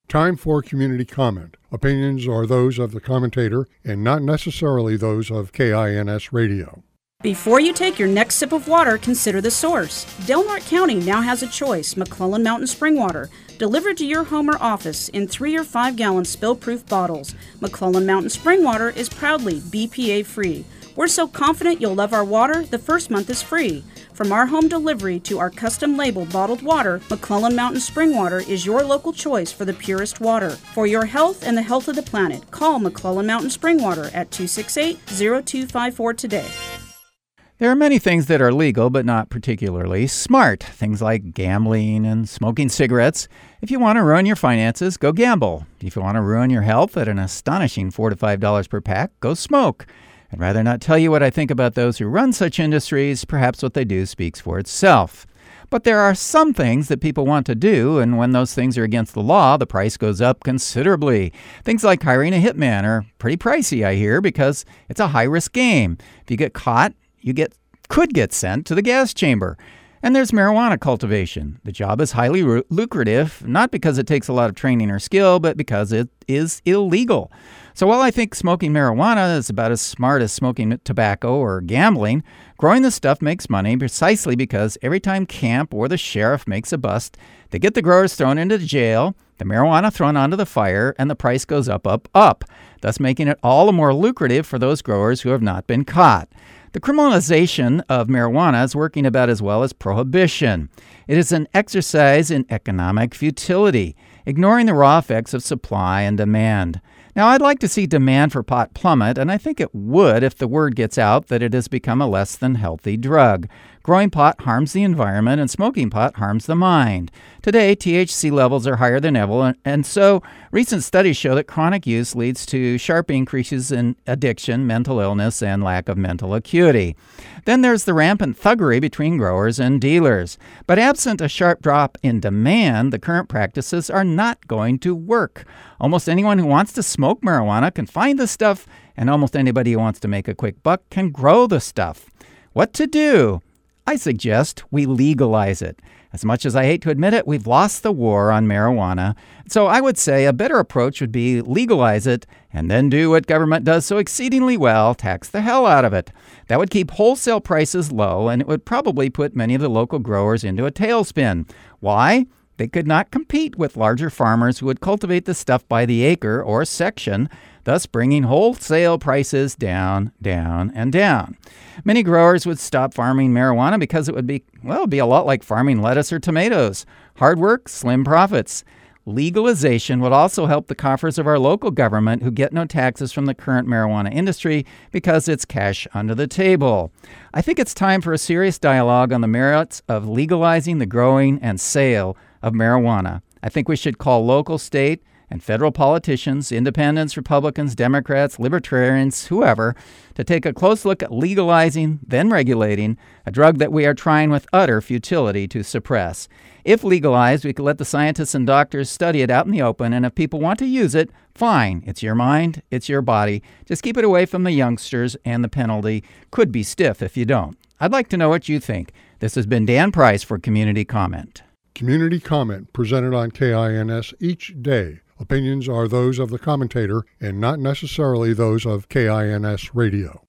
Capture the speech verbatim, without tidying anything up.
Time for community comment. Opinions are those of the commentator and not necessarily those of K I N S Radio. Before you take your next sip of water, consider the source. Del Norte County now has a choice: McClellan Mountain Spring Water, delivered to your home or office in three or five gallon spill-proof bottles. McClellan Mountain Spring Water is proudly B P A-free. We're so confident you'll love our water, the first month is free. From our home delivery to our custom-labeled bottled water, McClellan Mountain Spring Water is your local choice for the purest water. For your health and the health of the planet, call McClellan Mountain Spring Water at two six eight, zero two five four today. There are many things that are legal but not particularly smart. Things like gambling and smoking cigarettes. If you want to ruin your finances, go gamble. If you want to ruin your health at an astonishing four to five dollars per pack, go smoke. I'd rather not tell you what I think about those who run such industries. Perhaps what they do speaks for itself. But there are some things that people want to do, and when those things are against the law, the price goes up considerably. Things like hiring a hitman are pretty pricey, I hear, because it's a high-risk game. If you get caught, you get could get sent to the gas chamber. And there's marijuana cultivation. The job is highly ru- lucrative, not because it takes a lot of training or skill, but because it is illegal. So while I think smoking marijuana is about as smart as smoking tobacco or gambling, growing the stuff makes money precisely because every time camp or the sheriff makes a bust, they get the growers thrown into jail, the marijuana thrown onto the fire, and the price goes up, up, up, thus making it all the more lucrative for those growers who have not been caught. The criminalization of marijuana is working about as well as prohibition. It is an exercise in economic futility, ignoring the raw effects of supply and demand. Now, I'd like to see demand for pot plummet, and I think it would if the word gets out that it has become a less than healthy drug. Growing pot harms the environment, and smoking pot harms the mind. Today, T H C levels are higher than ever, and so recent studies show that chronic use leads to sharp increases in addiction, mental illness, and lack of mental acuity. Then there's the rampant thuggery between growers and dealers. But absent a sharp drop in demand, the current practices are not going to work. Almost anyone who wants to smoke marijuana can find the stuff, and almost anybody who wants to make a quick buck can grow the stuff. What to do? I suggest we legalize it. As much as I hate to admit it, we've lost the war on marijuana. So I would say a better approach would be legalize it and then do what government does so exceedingly well, tax the hell out of it. That would keep wholesale prices low, and it would probably put many of the local growers into a tailspin. Why? They could not compete with larger farmers who would cultivate the stuff by the acre or section, thus bringing wholesale prices down, down, and down. Many growers would stop farming marijuana because it would be, well, it'd be a lot like farming lettuce or tomatoes. Hard work, slim profits. Legalization would also help the coffers of our local government, who get no taxes from the current marijuana industry because it's cash under the table. I think it's time for a serious dialogue on the merits of legalizing the growing and sale of marijuana. I think we should call local, state, and federal politicians, independents, Republicans, Democrats, libertarians, whoever, to take a close look at legalizing, then regulating, a drug that we are trying with utter futility to suppress. If legalized, we could let the scientists and doctors study it out in the open, and if people want to use it, fine. It's your mind, it's your body. Just keep it away from the youngsters, and the penalty could be stiff if you don't. I'd like to know what you think. This has been Dan Price for Community Comment. Community Comment presented on K I N S each day. Opinions are those of the commentator and not necessarily those of K I N S Radio.